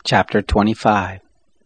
Chapter 25.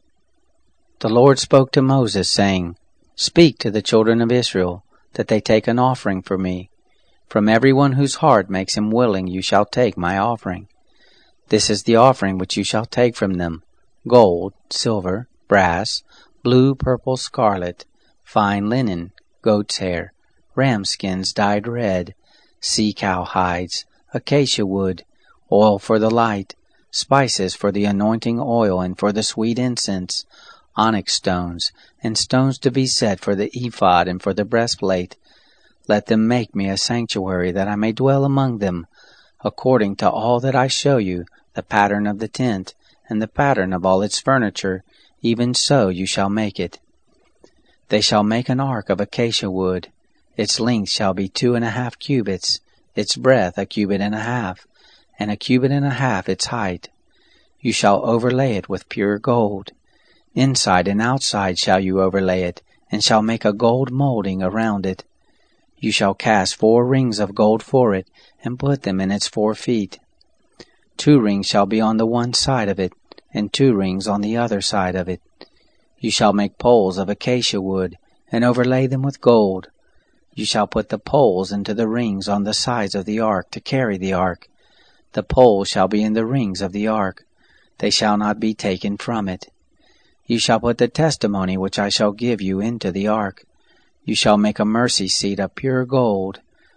The Lord spoke to Moses, saying, Speak to the children of Israel, that they take an offering for me. From everyone whose heart makes him willing you shall take my offering. This is the offering which you shall take from them: gold, silver, brass, blue, purple, scarlet, fine linen, goat's hair, ram skins dyed red, sea-cow hides, acacia wood, oil for the light, spices for the anointing oil and for the sweet incense, onyx stones, and stones to be set for the ephod and for the breastplate. Let them make me a sanctuary, that I may dwell among them, according to all that I show you, the pattern of the tent, and the pattern of all its furniture, even so you shall make it. They shall make an ark of acacia wood. Its length shall be 2.5 cubits, its breadth 1.5 cubits, and 1.5 cubits its height. You shall overlay it with pure gold. Inside and outside shall you overlay it, and shall make a gold molding around it. You shall cast 4 rings of gold for it, and put them in its 4 feet. 2 rings shall be on the one side of it, and 2 rings on the other side of it. You shall make poles of acacia wood, and overlay them with gold. You shall put the poles into the rings on the sides of the ark to carry the ark. The poles shall be in the rings of the ark. They shall not be taken from it. You shall put the testimony which I shall give you into the ark. You shall make a mercy seat of pure gold.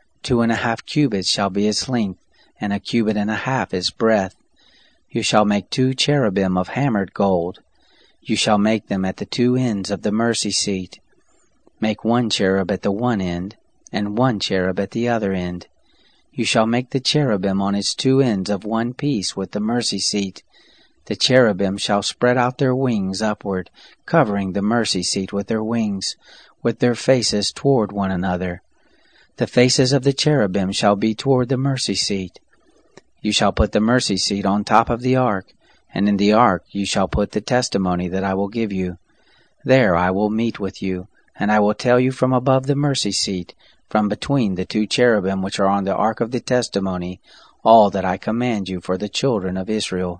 2.5 cubits shall be its length, and 1.5 cubits its breadth. You shall make 2 cherubim of hammered gold. You shall make them at the 2 ends of the mercy seat. Make 1 cherub at the one end, and 1 cherub at the other end. You shall make the cherubim on its 2 ends of one piece with the mercy seat. The cherubim shall spread out their wings upward, covering the mercy seat with their wings, with their faces toward one another. The faces of the cherubim shall be toward the mercy seat. You shall put the mercy seat on top of the ark, and in the ark you shall put the testimony that I will give you. There I will meet with you, and I will tell you from above the mercy seat, from between the 2 cherubim which are on the ark of the testimony, all that I command you for the children of Israel.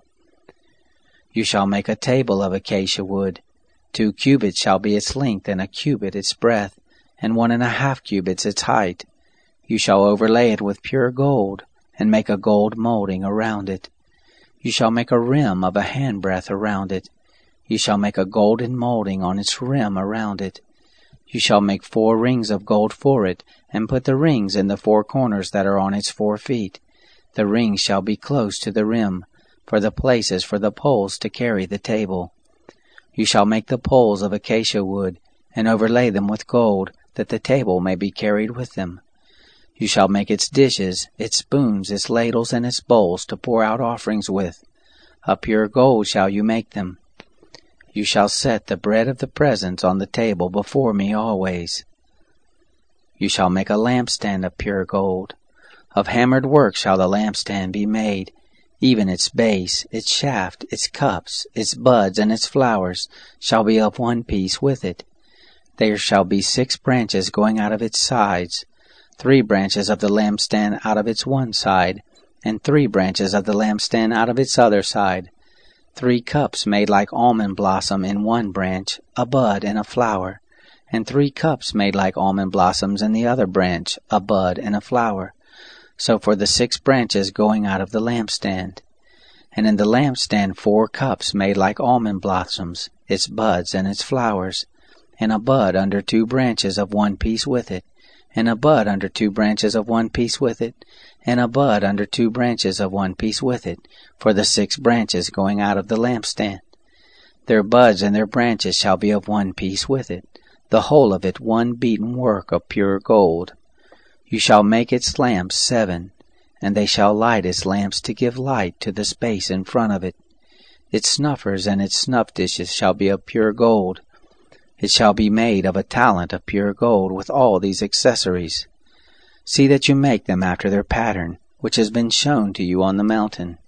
You shall make a table of acacia wood. 2 cubits shall be its length, and 1 cubit its breadth, and 1.5 cubits its height. You shall overlay it with pure gold, and make a gold molding around it. You shall make a rim of a handbreadth around it. You shall make a golden molding on its rim around it. You shall make 4 rings of gold for it, and put the rings in the 4 corners that are on its 4 feet. The rings shall be close to the rim, for the places for the poles to carry the table. You shall make the poles of acacia wood, and overlay them with gold, that the table may be carried with them. You shall make its dishes, its spoons, its ladles, and its bowls to pour out offerings with. Of pure gold shall you make them. You shall set the bread of the presence on the table before me always. You shall make a lampstand of pure gold. Of hammered work shall the lampstand be made, even its base, its shaft, its cups, its buds, and its flowers shall be of one piece with it. There shall be 6 branches going out of its sides, 3 branches of the lampstand out of its one side, and 3 branches of the lampstand out of its other side. 3 cups made like almond blossom in one branch, a bud and a flower, and 3 cups made like almond blossoms in the other branch, a bud and a flower. So for the 6 branches going out of the lampstand. And in the lampstand 4 cups made like almond blossoms, its buds and its flowers, and a bud under 2 branches of one piece with it, and a bud under 2 branches of one piece with it, and a bud under 2 branches of one piece with it, for the 6 branches going out of the lampstand. Their buds and their branches shall be of one piece with it, the whole of it one beaten work of pure gold. You shall make its lamps 7, and they shall light its lamps to give light to the space in front of it. Its snuffers and its snuff dishes shall be of pure gold. It shall be made of a talent of pure gold with all these accessories. See that you make them after their pattern, which has been shown to you on the mountain.